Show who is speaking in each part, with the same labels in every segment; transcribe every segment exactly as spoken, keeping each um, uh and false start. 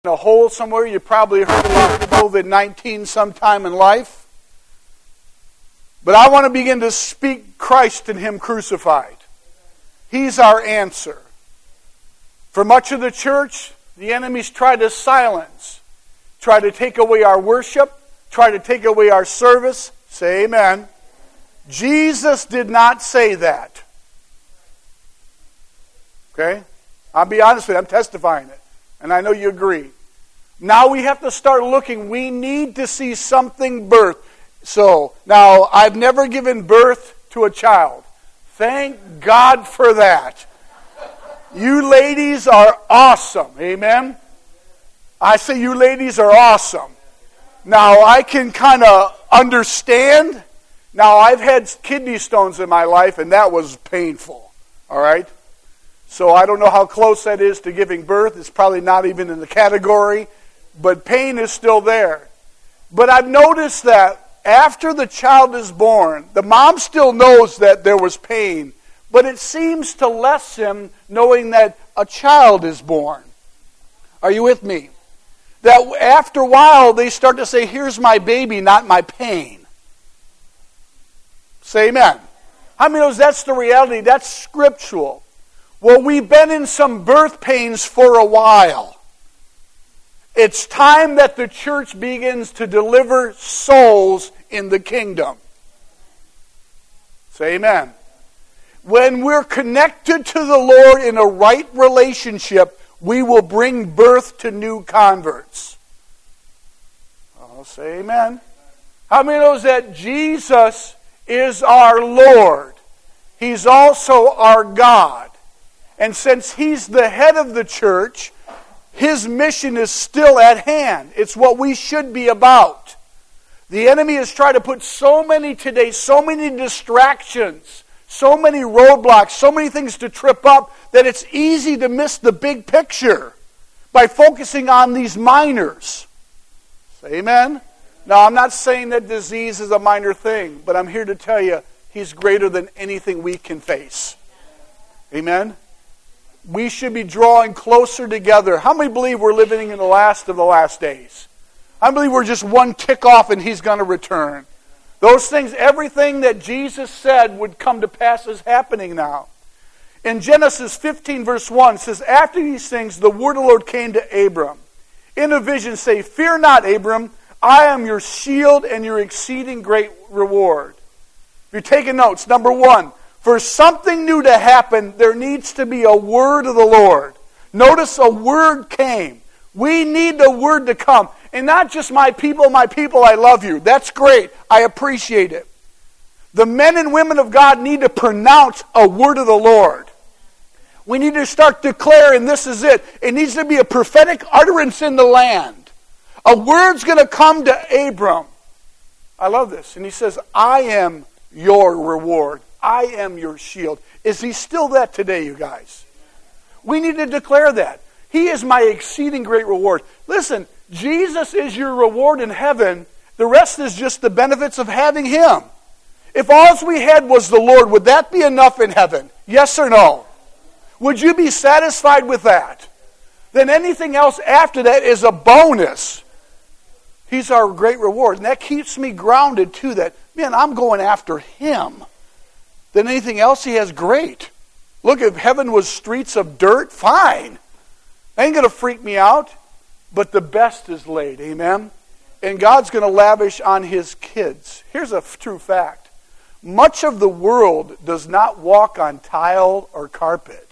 Speaker 1: a hole somewhere. You probably heard about COVID nineteen sometime in life. But I want to begin to speak Christ and Him crucified. He's our answer. For much of the church, the enemies try to silence, try to take away our worship, try to take away our service. Say amen. Jesus did not say that. Okay? I'll be honest with you, I'm testifying it. And I know you agree. Now we have to start looking. We need to see something birth. So, now, I've never given birth to a child. Thank God for that. You ladies are awesome. Amen? I say you ladies are awesome. Now, I can kind of understand. Now, I've had kidney stones in my life, and that was painful. All right? So I don't know how close that is to giving birth. It's probably not even in the category. But pain is still there. But I've noticed that after the child is born, the mom still knows that there was pain. But it seems to lessen knowing that a child is born. Are you with me? That after a while they start to say, here's my baby, not my pain. Say amen. How many knows that's the reality? That's scriptural. Well, we've been in some birth pains for a while. It's time that the church begins to deliver souls in the kingdom. Say amen. When we're connected to the Lord in a right relationship, we will bring birth to new converts. I'll say amen. How many knows that Jesus is our Lord? He's also our God. And since He's the head of the church, His mission is still at hand. It's what we should be about. The enemy has tried to put so many today, so many distractions, so many roadblocks, so many things to trip up, that it's easy to miss the big picture by focusing on these minors. Say amen? Now, I'm not saying that disease is a minor thing, but I'm here to tell you He's greater than anything we can face. Amen? We should be drawing closer together. How many believe we're living in the last of the last days? I believe we're just one tick off and He's going to return. Those things, everything that Jesus said would come to pass is happening now. In Genesis fifteen verse one, it says, after these things, the word of the Lord came to Abram. In a vision, say, fear not, Abram, I am your shield and your exceeding great reward. If you're taking notes, number one, for something new to happen, there needs to be a word of the Lord. Notice a word came. We need the word to come. And not just my people, my people, I love you. That's great. I appreciate it. The men and women of God need to pronounce a word of the Lord. We need to start declaring this is it. It needs to be a prophetic utterance in the land. A word's going to come to Abram. I love this. And he says, I am your reward. I am your shield. Is He still that today, you guys? We need to declare that. He is my exceeding great reward. Listen, Jesus is your reward in heaven. The rest is just the benefits of having Him. If all we had was the Lord, would that be enough in heaven? Yes or no? Would you be satisfied with that? Then anything else after that is a bonus. He's our great reward. And that keeps me grounded to that. Man, I'm going after Him. Then anything else He has, great. Look, if heaven was streets of dirt, fine. Ain't going to freak me out. But the best is laid, amen? And God's going to lavish on His kids. Here's a true fact. Much of the world does not walk on tile or carpet.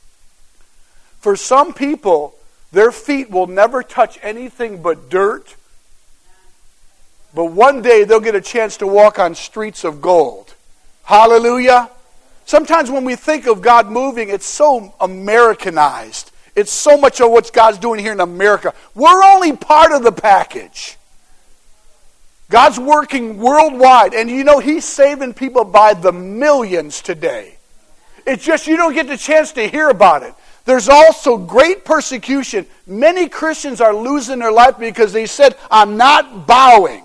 Speaker 1: For some people, their feet will never touch anything but dirt. But one day they'll get a chance to walk on streets of gold. Hallelujah. Sometimes when we think of God moving, it's so Americanized. It's so much of what God's doing here in America. We're only part of the package. God's working worldwide. And you know, He's saving people by the millions today. It's just you don't get the chance to hear about it. There's also great persecution. Many Christians are losing their life because they said, I'm not bowing.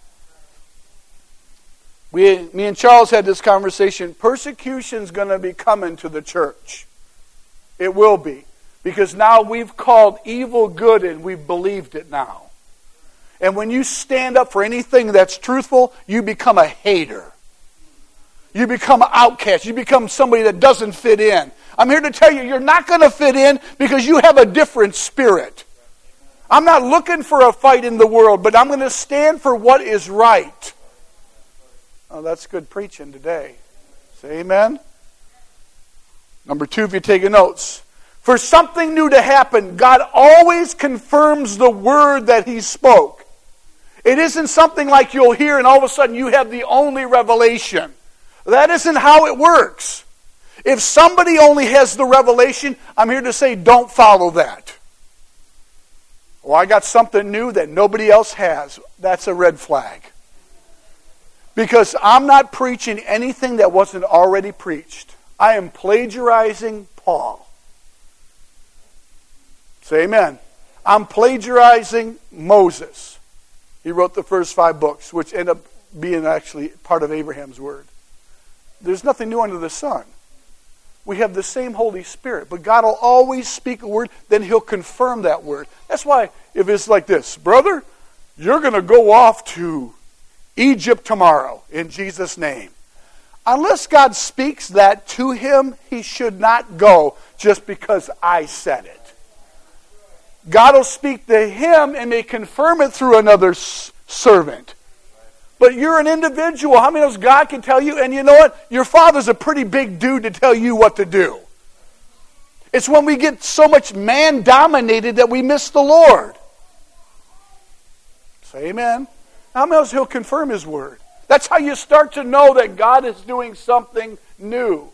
Speaker 1: We, me and Charles had this conversation. Persecution's going to be coming to the church. It will be. Because now we've called evil good and we've believed it now. And when you stand up for anything that's truthful, you become a hater. You become an outcast. You become somebody that doesn't fit in. I'm here to tell you, you're not going to fit in because you have a different spirit. I'm not looking for a fight in the world, but I'm going to stand for what is right. Oh, that's good preaching today. Say amen. Number two, if you're taking notes. For something new to happen, God always confirms the word that He spoke. It isn't something like you'll hear and all of a sudden you have the only revelation. That isn't how it works. If somebody only has the revelation, I'm here to say don't follow that. Oh, I got something new that nobody else has. That's a red flag. Because I'm not preaching anything that wasn't already preached. I am plagiarizing Paul. Say amen. I'm plagiarizing Moses. He wrote the first five books, which end up being actually part of Abraham's word. There's nothing new under the sun. We have the same Holy Spirit, but God will always speak a word, then He'll confirm that word. That's why if it's like this, brother, you're going to go off to Egypt tomorrow in Jesus' name. Unless God speaks that to him, he should not go just because I said it. God will speak to him and may confirm it through another s- servant. But you're an individual. How many knows God can tell you? And you know what? Your father's a pretty big dude to tell you what to do. It's when we get so much man-dominated that we miss the Lord. Say amen. How many knows He'll confirm His word? That's how you start to know that God is doing something new.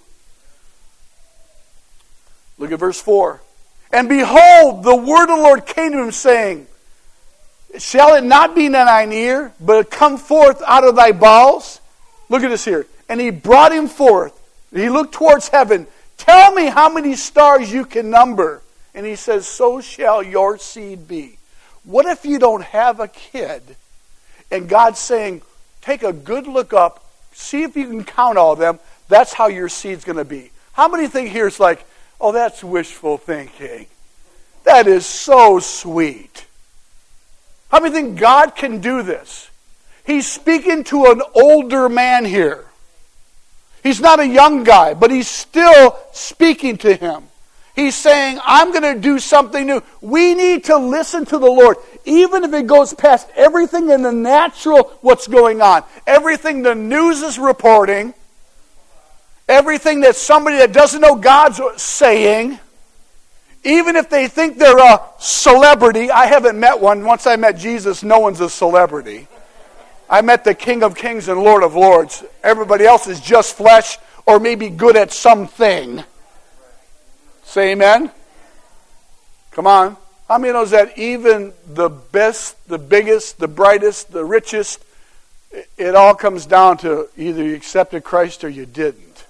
Speaker 1: Look at verse four. And behold, the word of the Lord came to him, saying, shall it not be in thine ear, but come forth out of thy bowels? Look at this here. And he brought him forth. He looked towards heaven. Tell me how many stars you can number. And he says, so shall your seed be. What if you don't have a kid, and God's saying, take a good look up, see if you can count all of them. That's how your seed's going to be. How many think here it's like, oh, that's wishful thinking. That is so sweet. How many think God can do this? He's speaking to an older man here. He's not a young guy, but he's still speaking to him. He's saying, I'm going to do something new. We need to listen to the Lord, even if it goes past everything in the natural, what's going on. Everything the news is reporting, everything that somebody that doesn't know God's saying, even if they think they're a celebrity. I haven't met one. Once I met Jesus, no one's a celebrity. I met the King of Kings and Lord of Lords. Everybody else is just flesh or maybe good at something. Say amen. Come on. How many knows that even the best, the biggest, the brightest, the richest, it all comes down to either you accepted Christ or you didn't.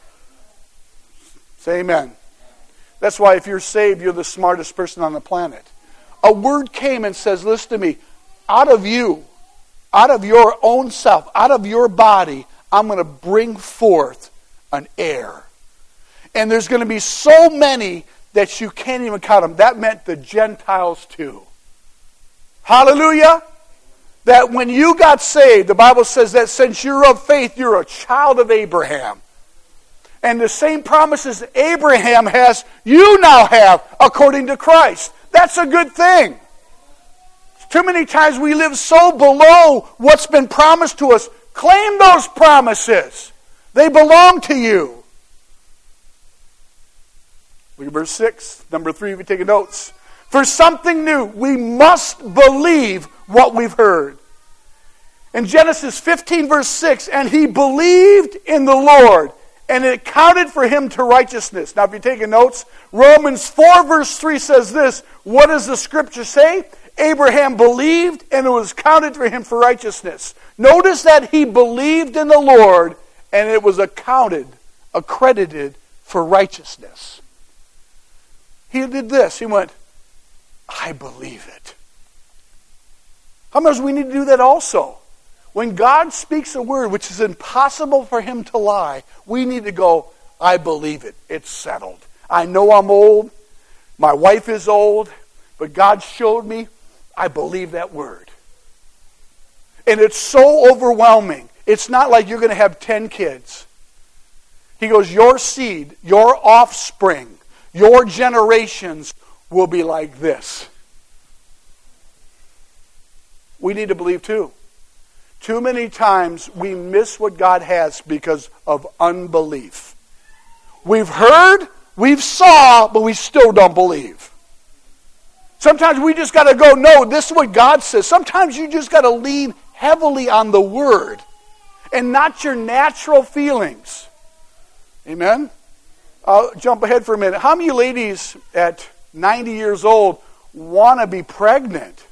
Speaker 1: Say amen. That's why if you're saved, you're the smartest person on the planet. A word came and says, listen to me, out of you, out of your own self, out of your body, I'm going to bring forth an heir. And there's going to be so many that you can't even count them. That meant the Gentiles too. Hallelujah. That when you got saved, the Bible says that since you're of faith, you're a child of Abraham. And the same promises Abraham has, you now have according to Christ. That's a good thing. Too many times we live so below what's been promised to us. Claim those promises. They belong to you. Look at verse six. Number three, if you take notes. For something new, we must believe what we've heard. In Genesis fifteen, verse six, and he believed in the Lord, and it counted for him to righteousness. Now, if you're taking notes, Romans four, verse three says this. What does the scripture say? Abraham believed, and it was counted for him for righteousness. Notice that he believed in the Lord, and it was accounted, accredited for righteousness. He did this. He went, I believe it. How much we need to do that also? When God speaks a word which is impossible for him to lie, we need to go, I believe it. It's settled. I know I'm old. My wife is old, but God showed me I believe that word. And it's so overwhelming. It's not like you're going to have ten kids. He goes, your seed, your offspring, your generations will be like this. We need to believe too. Too many times we miss what God has because of unbelief. We've heard, we've saw, but we still don't believe. Sometimes we just got to go, no, this is what God says. Sometimes you just got to lean heavily on the Word and not your natural feelings. Amen? I'll jump ahead for a minute. How many ladies at ninety years old want to be pregnant?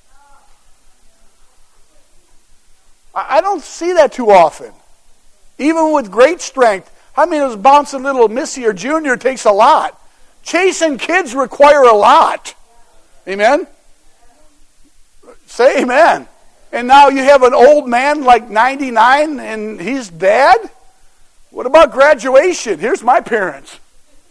Speaker 1: I don't see that too often. Even with great strength. How many of those bouncing little Missy or Junior takes a lot? Chasing kids require a lot. Amen? Say amen. And now you have an old man like ninety-nine and he's dad? What about graduation? Here's my parents.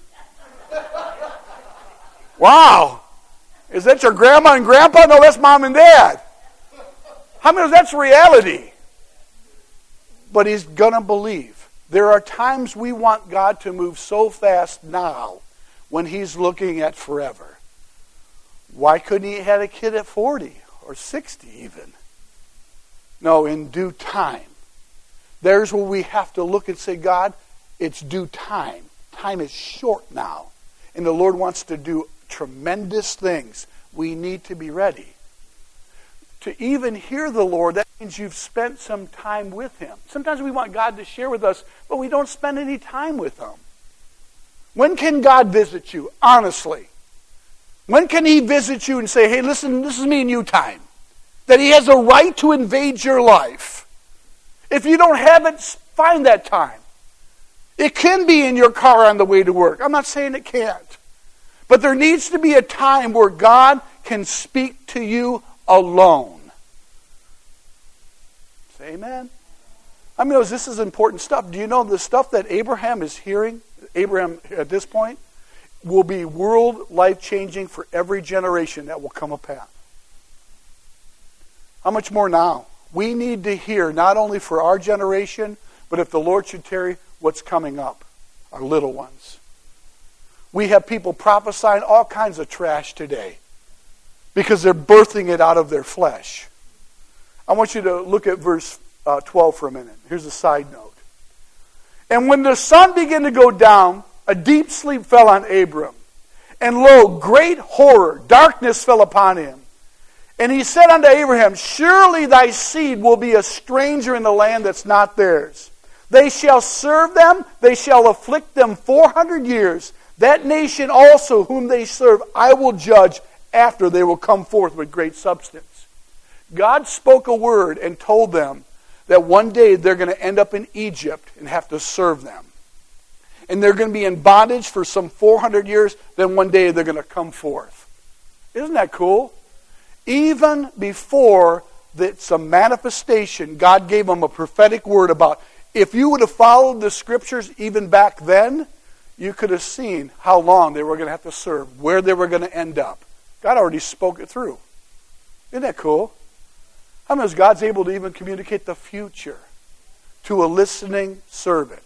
Speaker 1: Wow. Is that your grandma and grandpa? No, that's mom and dad. How many of that's reality? But he's going to believe. There are times we want God to move so fast now when he's looking at forever. Why couldn't he have had a kid at forty or sixty even? No, in due time. There's where we have to look and say, God, it's due time. Time is short now. And the Lord wants to do tremendous things. We need to be ready. To even hear the Lord, that means you've spent some time with him. Sometimes we want God to share with us, but we don't spend any time with him. When can God visit you? Honestly. When can he visit you and say, hey, listen, this is me and you time? That he has a right to invade your life. If you don't have it, find that time. It can be in your car on the way to work. I'm not saying it can't. But there needs to be a time where God can speak to you alone. Say amen. I mean, this is important stuff. Do you know the stuff that Abraham is hearing, Abraham at this point, will be world life-changing for every generation that will come upon? How much more now? We need to hear, not only for our generation, but if the Lord should tarry, what's coming up, our little ones. We have people prophesying all kinds of trash today because they're birthing it out of their flesh. I want you to look at verse uh, twelve for a minute. Here's a side note. And when the sun began to go down, a deep sleep fell on Abram. And lo, great horror, darkness fell upon him. And he said unto Abraham, surely thy seed will be a stranger in the land that's not theirs. They shall serve them, they shall afflict them four hundred years. That nation also whom they serve I will judge after they will come forth with great substance. God spoke a word and told them that one day they're going to end up in Egypt and have to serve them. And they're going to be in bondage for some four hundred years, then one day they're going to come forth. Isn't that cool? Even before it's a manifestation, God gave them a prophetic word about, if you would have followed the scriptures even back then, you could have seen how long they were going to have to serve, where they were going to end up. God already spoke it through. Isn't that cool? How many is God's able to even communicate the future to a listening servant?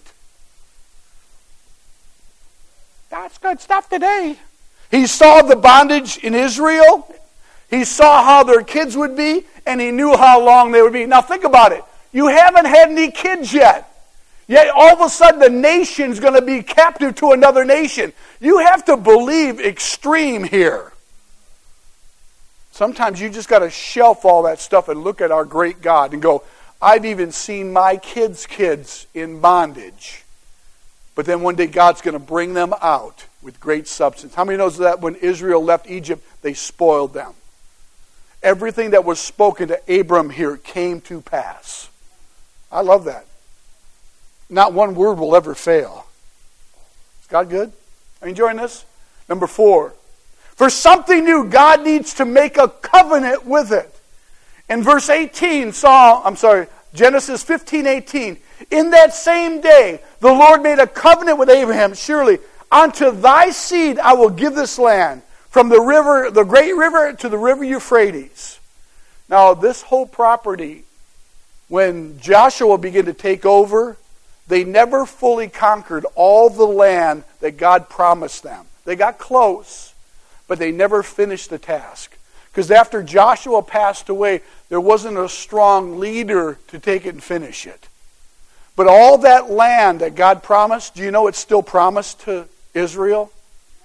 Speaker 1: That's good stuff today. He saw the bondage in Israel. He saw how their kids would be, and he knew how long they would be. Now think about it. You haven't had any kids yet. Yet all of a sudden the nation's going to be captive to another nation. You have to believe extreme here. Sometimes you just got to shelf all that stuff and look at our great God and go, I've even seen my kids' kids in bondage. But then one day God's going to bring them out with great substance. How many knows that when Israel left Egypt, they spoiled them? Everything that was spoken to Abram here came to pass. I love that. Not one word will ever fail. Is God good? Are you enjoying this? Number four. For something new, God needs to make a covenant with it. In verse eighteen, Psalm, I'm sorry, Genesis fifteen eighteen. In that same day, the Lord made a covenant with Abraham. Surely, unto thy seed I will give this land, from the river, the great river to the river Euphrates. Now, this whole property, when Joshua began to take over, they never fully conquered all the land that God promised them. They got close, but they never finished the task. Because after Joshua passed away, there wasn't a strong leader to take it and finish it. But all that land that God promised, do you know it's still promised to Israel?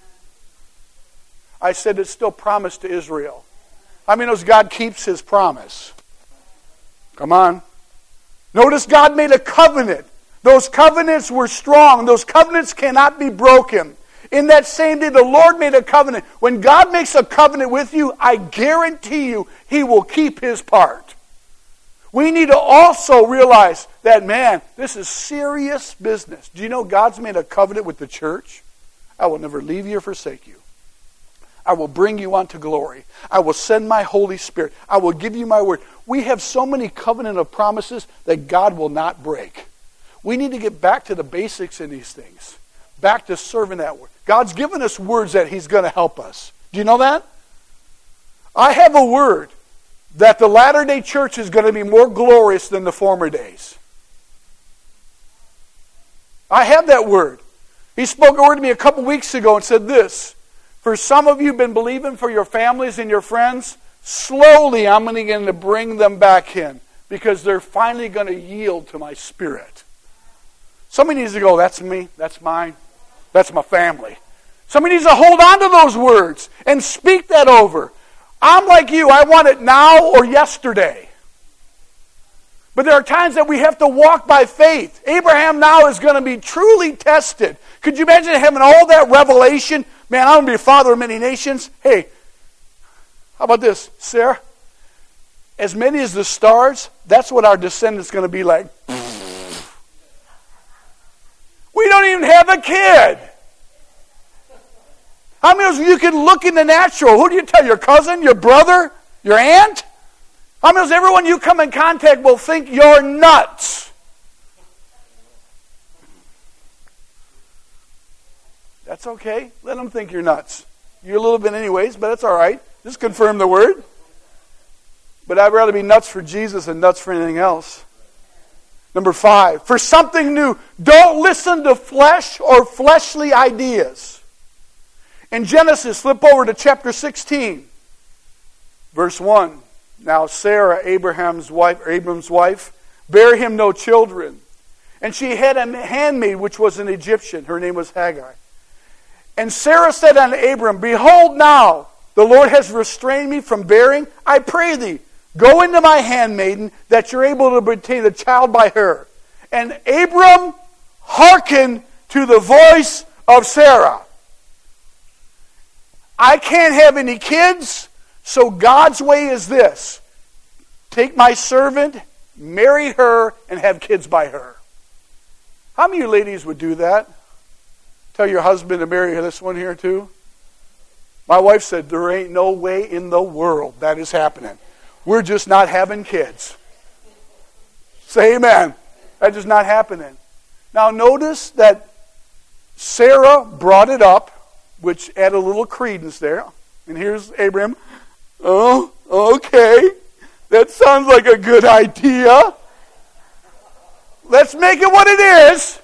Speaker 1: I said it's still promised to Israel. How many knows God keeps His promise? Come on. Notice God made a covenant. Those covenants were strong. Those covenants cannot be broken. In that same day, the Lord made a covenant. When God makes a covenant with you, I guarantee you, He will keep His part. We need to also realize that, man, this is serious business. Do you know God's made a covenant with the church? I will never leave you or forsake you. I will bring you unto glory. I will send my Holy Spirit. I will give you my word. We have so many covenant of promises that God will not break. We need to get back to the basics in these things. Back to serving that word. God's given us words that He's going to help us. Do you know that? I have a word that the latter-day church is going to be more glorious than the former days. I have that word. He spoke a word to me a couple weeks ago and said this: for some of you who've been believing for your families and your friends, slowly I'm going to bring them back in because they're finally going to yield to my Spirit. Somebody needs to go, that's me, that's mine, that's my family. Somebody needs to hold on to those words and speak that over. I'm like you, I want it now or yesterday. But there are times that we have to walk by faith. Abraham now is going to be truly tested. Could you imagine having all that revelation? Man, I'm going to be a father of many nations. Hey, how about this, Sarah? As many as the stars, that's what our descendants going to be like. We don't even have a kid. How many of you can look in the natural? Who do you tell? Your cousin? Your brother? Your aunt? How many of everyone you come in contact will think you're nuts? That's okay. Let them think you're nuts. You're a little bit anyways, but it's all right. Just confirm the word. But I'd rather be nuts for Jesus than nuts for anything else. Number five, for something new, don't listen to flesh or fleshly ideas. In Genesis, flip over to chapter sixteen, verse one. Now Sarah, Abraham's wife, Abram's wife, bare him no children. And she had a handmaid which was an Egyptian. Her name was Hagar. And Sarah said unto Abram, behold now, the Lord has restrained me from bearing. I pray thee, go into my handmaiden, that you're able to obtain a child by her. And Abram hearkened to the voice of Sarah. I can't have any kids, so God's way is this. Take my servant, marry her, and have kids by her. How many of you ladies would do that? Tell your husband to marry this one here too? My wife said, there ain't no way in the world that is happening. We're just not having kids. Say amen. That is not happening. Now notice that Sarah brought it up, which added a little credence there. And here's Abraham. Oh, okay. That sounds like a good idea. Let's make it what it is.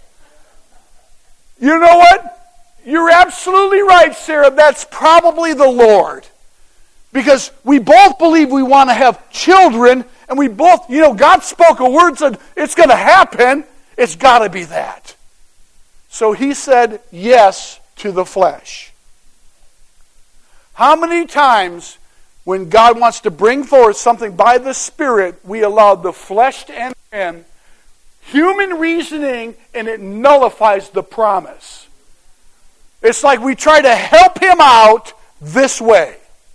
Speaker 1: You know what? You're absolutely right, Sarah. That's probably the Lord. Because we both believe we want to have children, and we both, you know, God spoke a word, said it's going to happen. It's got to be that. So he said yes to the flesh. How many times when God wants to bring forth something by the Spirit, we allow the flesh to enter in, human reasoning, and it nullifies the promise. It's like we try to help him out this way.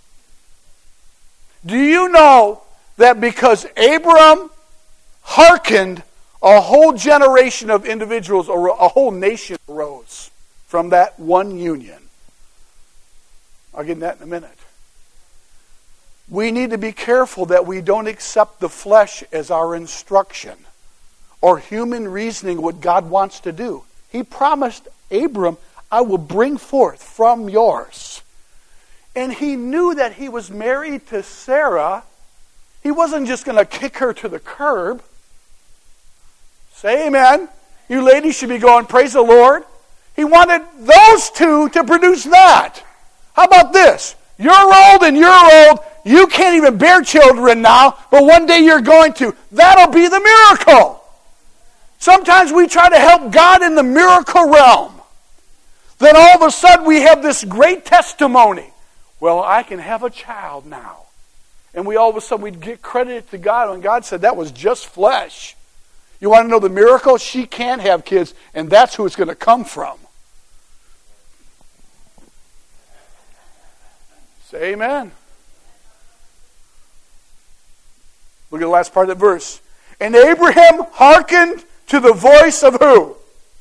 Speaker 1: Do you know that because Abram hearkened, a whole generation of individuals, or a whole nation arose from that one union? I'll get into that in a minute. We need to be careful that we don't accept the flesh as our instruction or human reasoning what God wants to do. He promised Abram, I will bring forth from yours. And he knew that he was married to Sarah. He wasn't just going to kick her to the curb. Say amen. You ladies should be going, praise the Lord. He wanted those two to produce that. How about this? You're old and you're old. You can't even bear children now, but one day you're going to. That'll be the miracle. Sometimes we try to help God in the miracle realm. Then all of a sudden we have this great testimony. Well, I can have a child now. And we all of a sudden we'd get credit to God when God said that was just flesh. You want to know the miracle? She can't have kids, and that's who it's going to come from. Say amen. Look at the last part of the verse. And Abraham hearkened to the voice of who?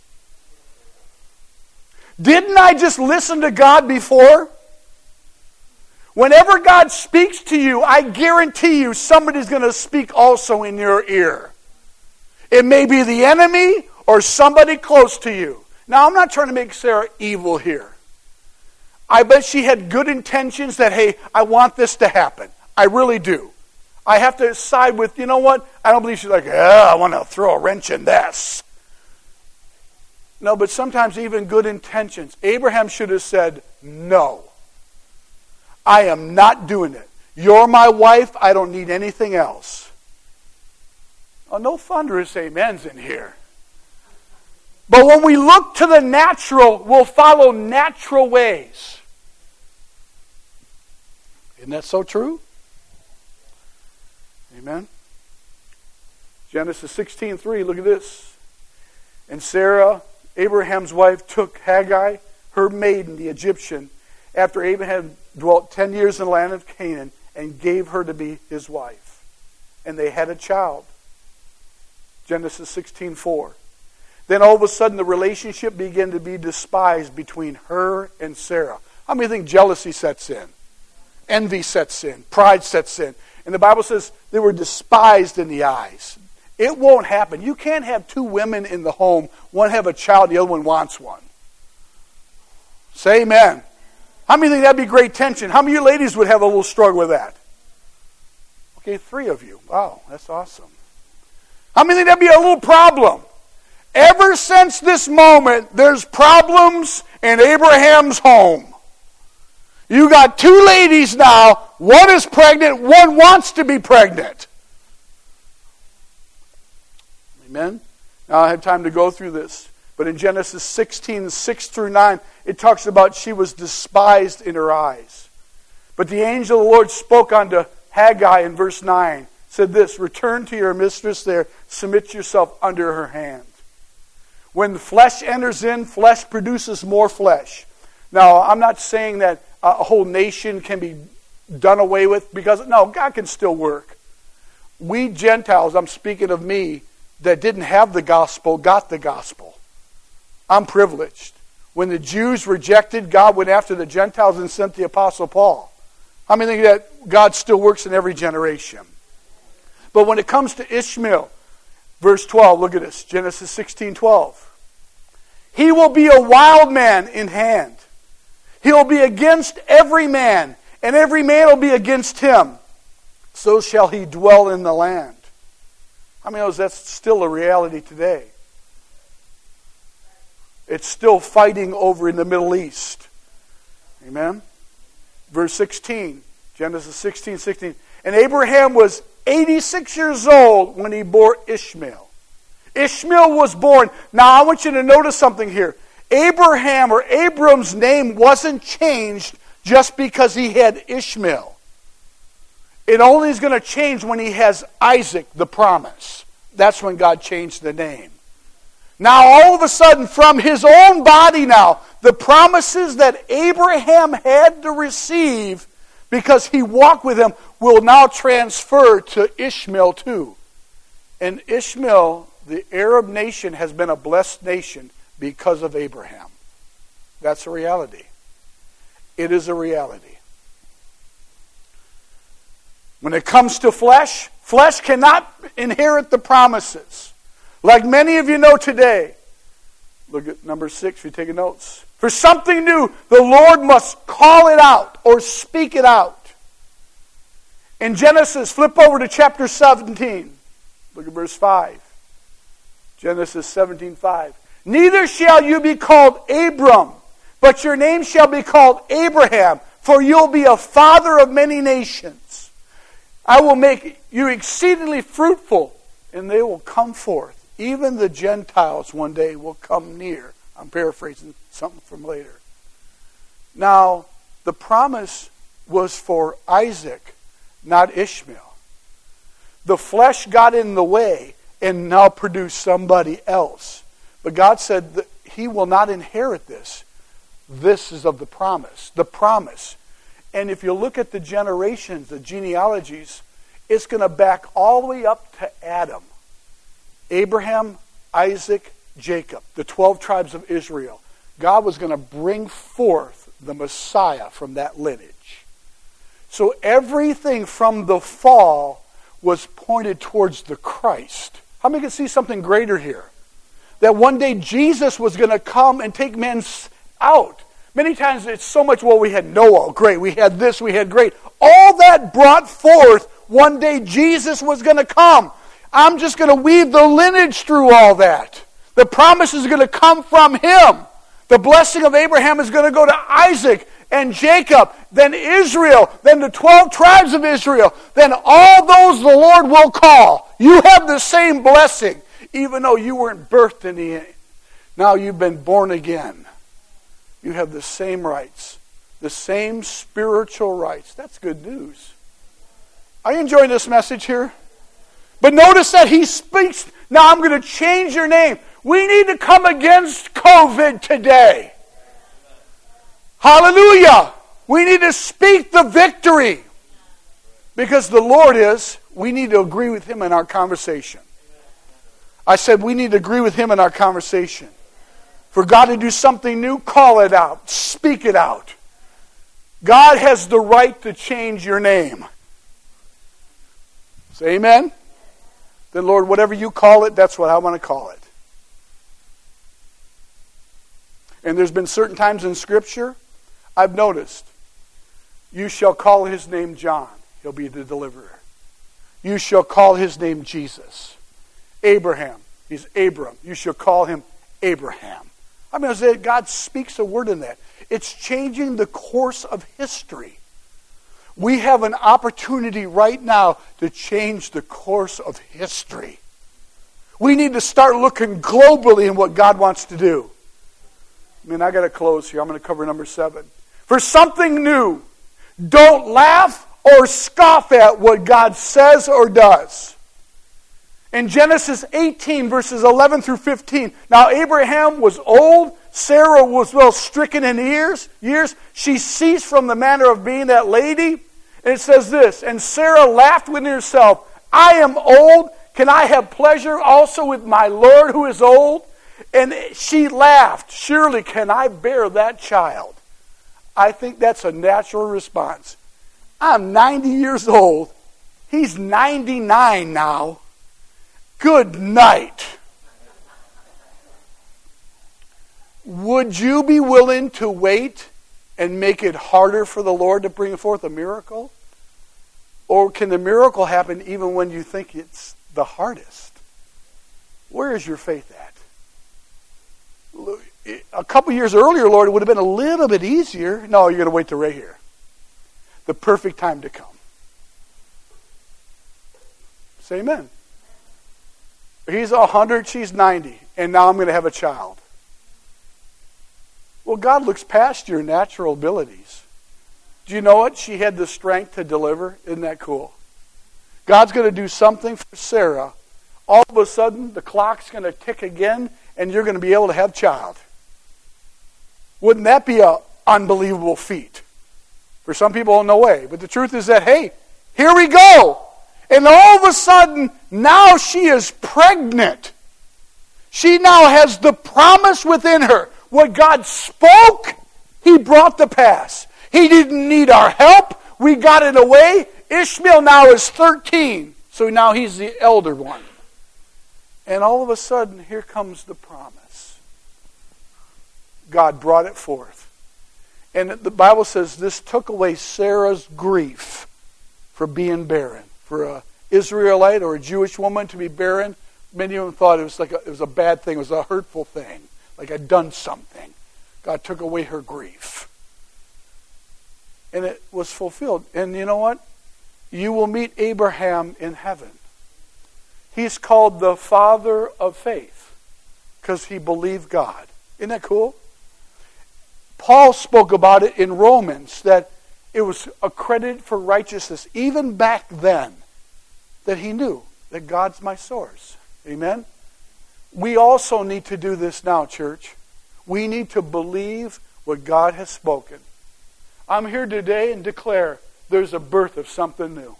Speaker 1: Didn't I just listen to God before? Whenever God speaks to you, I guarantee you somebody's going to speak also in your ear. It may be the enemy or somebody close to you. Now, I'm not trying to make Sarah evil here. I bet she had good intentions that, hey, I want this to happen. I really do. I have to side with, you know what? I don't believe she's like, oh, I want to throw a wrench in this. No, but sometimes even good intentions. Abraham should have said, no. I am not doing it. You're my wife. I don't need anything else. Oh, no thunderous amens in here. But when we look to the natural, we'll follow natural ways. Isn't that so true? Amen. Genesis sixteen three, look at this. And Sarah, Abraham's wife, took Hagar, her maiden, the Egyptian, after Abraham had dwelt ten years in the land of Canaan, and gave her to be his wife. And they had a child. Genesis sixteen four. Then all of a sudden the relationship began to be despised between her and Sarah. How many think jealousy sets in? Envy sets in. Pride sets in. And the Bible says they were despised in the eyes. It won't happen. You can't have two women in the home. One have a child, the other one wants one. Say amen. How many think that'd be great tension? How many of you ladies would have a little struggle with that? Okay, three of you. Wow, that's awesome. How many think that'd be a little problem? Ever since this moment, there's problems in Abraham's home. You got two ladies now. One is pregnant. One wants to be pregnant. Amen? Now I have time to go through this. But in Genesis sixteen, six through nine, it talks about she was despised in her eyes. But the angel of the Lord spoke unto Haggai in verse nine. Said this, return to your mistress there. Submit yourself under her hand. When the flesh enters in, flesh produces more flesh. Now, I'm not saying that a whole nation can be done away with, because, no, God can still work. We Gentiles, I'm speaking of me, that didn't have the gospel, got the gospel. I'm privileged. When the Jews rejected, God went after the Gentiles and sent the Apostle Paul. How many think that God still works in every generation? But when it comes to Ishmael, verse twelve, look at this, Genesis sixteen twelve. He will be a wild man in hand. He will be against every man, and every man will be against him. So shall he dwell in the land. How many knows that's still a reality today? It's still fighting over in the Middle East. Amen? Verse sixteen, Genesis sixteen sixteen. And Abraham was eighty-six years old when he bore Ishmael. Ishmael was born. Now I want you to notice something here. Abraham or Abram's name wasn't changed just because he had Ishmael. It only is going to change when he has Isaac, the promise. That's when God changed the name. Now all of a sudden, from his own body now, the promises that Abraham had to receive because he walked with him will now transfer to Ishmael too. And Ishmael, the Arab nation, has been a blessed nation because of Abraham. That's a reality. It is a reality. When it comes to flesh, flesh cannot inherit the promises. Like many of you know today. Look at number six if you're taking notes. For something new, the Lord must call it out or speak it out. In Genesis, flip over to chapter seventeen. Look at verse five. Genesis seventeen five. Neither shall you be called Abram, but your name shall be called Abraham, for you'll be a father of many nations. I will make you exceedingly fruitful, and they will come forth. Even the Gentiles one day will come near. I'm paraphrasing something from later. Now, the promise was for Isaac, not Ishmael. The flesh got in the way and now produced somebody else. But God said that he will not inherit this. This is of the promise. The promise. And if you look at the generations, the genealogies, it's going to back all the way up to Adam. Abraham, Isaac, Jacob, the twelve tribes of Israel. God was going to bring forth the Messiah from that lineage. So everything from the fall was pointed towards the Christ. How many can see something greater here? That one day Jesus was going to come and take men out. Many times it's so much, well, we had Noah, great. We had this, we had great. All that brought forth one day Jesus was going to come. I'm just going to weave the lineage through all that. The promise is going to come from him. The blessing of Abraham is going to go to Isaac and Jacob, then Israel, then the twelve tribes of Israel. Then all those the Lord will call. You have the same blessing, even though you weren't birthed in the... Now you've been born again. You have the same rights, the same spiritual rights. That's good news. Are you enjoying this message here? But notice that he speaks, now I'm going to change your name. We need to come against COVID today. Hallelujah. We need to speak the victory. Because the Lord is, we need to agree with him in our conversation. I said we need to agree with him in our conversation. For God to do something new, call it out. Speak it out. God has the right to change your name. Say amen. Then Lord, whatever you call it, that's what I want to call it. And there's been certain times in Scripture, I've noticed, you shall call his name John. He'll be the deliverer. You shall call his name Jesus. Abraham, he's Abram. You shall call him Abraham. I'm going to say God speaks a word in that. It's changing the course of history. We have an opportunity right now to change the course of history. We need to start looking globally in what God wants to do. I mean, I got to close here. I'm going to cover number seven. For something new, don't laugh or scoff at what God says or does. In Genesis eighteen, verses eleven through fifteen, now Abraham was old, Sarah was well stricken in years, years. She ceased from the manner of being that lady. And it says this, and Sarah laughed within herself, I am old, can I have pleasure also with my Lord who is old? And she laughed, surely can I bear that child? I think that's a natural response. I'm ninety years old. He's ninety-nine now. Good night. Would you be willing to wait and make it harder for the Lord to bring forth a miracle? Or can the miracle happen even when you think it's the hardest? Where is your faith at? A couple years earlier, Lord, it would have been a little bit easier. No, you're going to wait till right here. The perfect time to come. Say amen. He's one hundred, she's ninety, and now I'm going to have a child. Well, God looks past your natural abilities. Do you know what? She had the strength to deliver. Isn't that cool? God's going to do something for Sarah. All of a sudden, the clock's going to tick again, and you're going to be able to have a child. Wouldn't that be an unbelievable feat? For some people, no way. But the truth is that, hey, here we go. And all of a sudden, now she is pregnant. She now has the promise within her. What God spoke, He brought to pass. He didn't need our help. We got it away. Ishmael now is thirteen. So now he's the elder one. And all of a sudden, here comes the promise. God brought it forth. And the Bible says this took away Sarah's grief for being barren. For an Israelite or a Jewish woman to be barren, many of them thought it was like a, it was a bad thing, it was a hurtful thing, like I'd done something. God took away her grief. And it was fulfilled. And you know what? You will meet Abraham in heaven. He's called the father of faith because he believed God. Isn't that cool? Paul spoke about it in Romans, that it was accredited for righteousness, even back then, that he knew that God's my source. Amen? We also need to do this now, church. We need to believe what God has spoken. I'm here today and declare there's a birth of something new.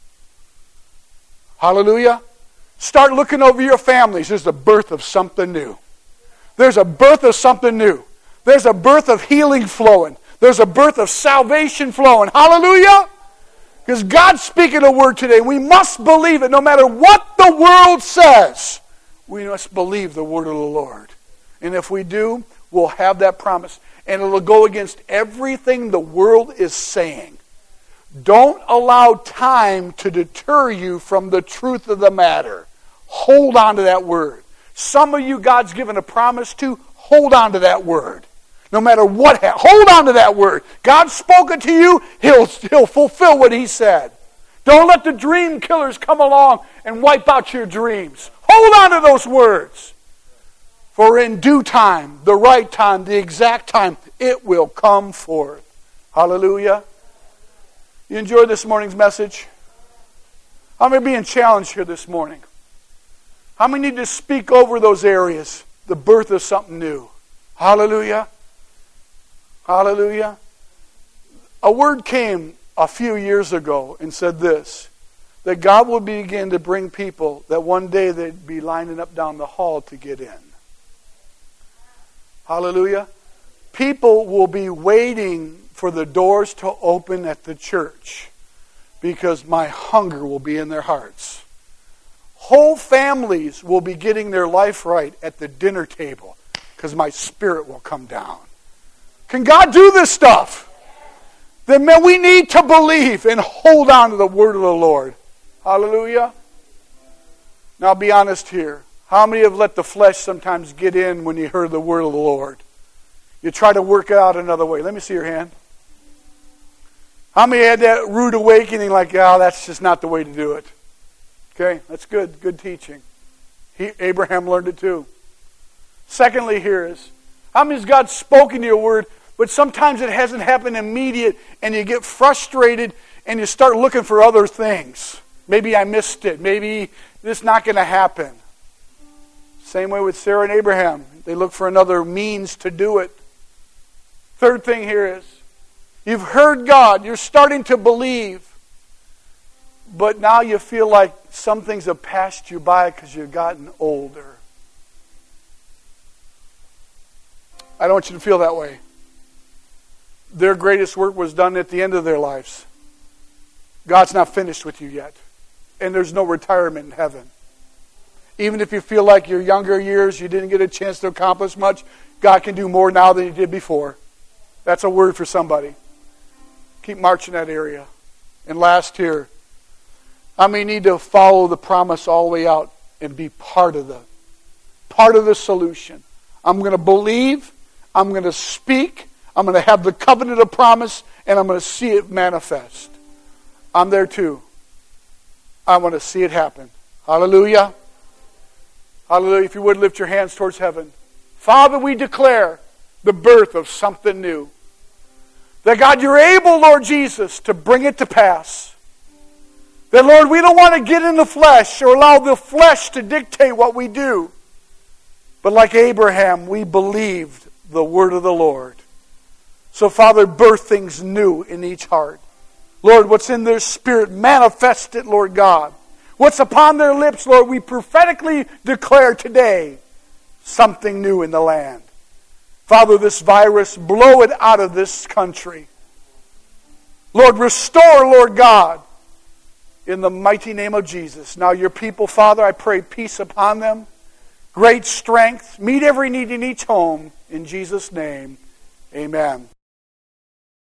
Speaker 1: Hallelujah. Start looking over your families. There's a birth of something new. There's a birth of something new. There's a birth of healing flowing. There's a birth of salvation flowing. Hallelujah. Because God's speaking a word today. We must believe it no matter what the world says. We must believe the word of the Lord. And if we do, we'll have that promise. And it'll go against everything the world is saying. Don't allow time to deter you from the truth of the matter. Hold on to that word. Some of you God's given a promise to. Hold on to that word. No matter what happens, hold on to that word. God's spoken to you, he'll, he'll fulfill what he said. Don't let the dream killers come along and wipe out your dreams. Hold on to those words. For in due time, the right time, the exact time, it will come forth. Hallelujah. You enjoyed this morning's message? How many are being challenged here this morning? How many need to speak over those areas? The birth of something new. Hallelujah. Hallelujah. A word came a few years ago and said this, that God will begin to bring people that one day they'd be lining up down the hall to get in. Hallelujah. People will be waiting for the doors to open at the church because my hunger will be in their hearts. Whole families will be getting their life right at the dinner table because my spirit will come down. Can God do this stuff? Then man, we need to believe and hold on to the word of the Lord. Hallelujah. Now I'll be honest here. How many have let the flesh sometimes get in when you heard the word of the Lord? You try to work it out another way. Let me see your hand. How many had that rude awakening like, oh, that's just not the way to do it? Okay, that's good. Good teaching. He, Abraham learned it too. Secondly, here is, how many has God spoken to your word, but sometimes it hasn't happened immediate, and you get frustrated, and you start looking for other things. Maybe I missed it. Maybe this is not going to happen. Same way with Sarah and Abraham. They look for another means to do it. Third thing here is, you've heard God. You're starting to believe. But now you feel like some things have passed you by because you've gotten older. I don't want you to feel that way. Their greatest work was done at the end of their lives. God's not finished with you yet. And there's no retirement in heaven. Even if you feel like your younger years, you didn't get a chance to accomplish much, God can do more now than he did before. That's a word for somebody. Keep marching that area. And last here, how many need to follow the promise all the way out and be part of the part of the solution? I'm going to believe, I'm going to speak, I'm going to have the covenant of promise, and I'm going to see it manifest. I'm there too. I want to see it happen. Hallelujah. Hallelujah. If you would, lift your hands towards heaven. Father, we declare the birth of something new. That God, you're able, Lord Jesus, to bring it to pass. That, Lord, we don't want to get in the flesh or allow the flesh to dictate what we do. But like Abraham, we believed the word of the Lord. So, Father, birth things new in each heart. Lord, what's in their spirit, manifest it, Lord God. What's upon their lips, Lord, we prophetically declare today something new in the land. Father, this virus, blow it out of this country. Lord, restore, Lord God, in the mighty name of Jesus. Now your people, Father, I pray peace upon them, great strength, meet every need in each home. In Jesus' name, amen.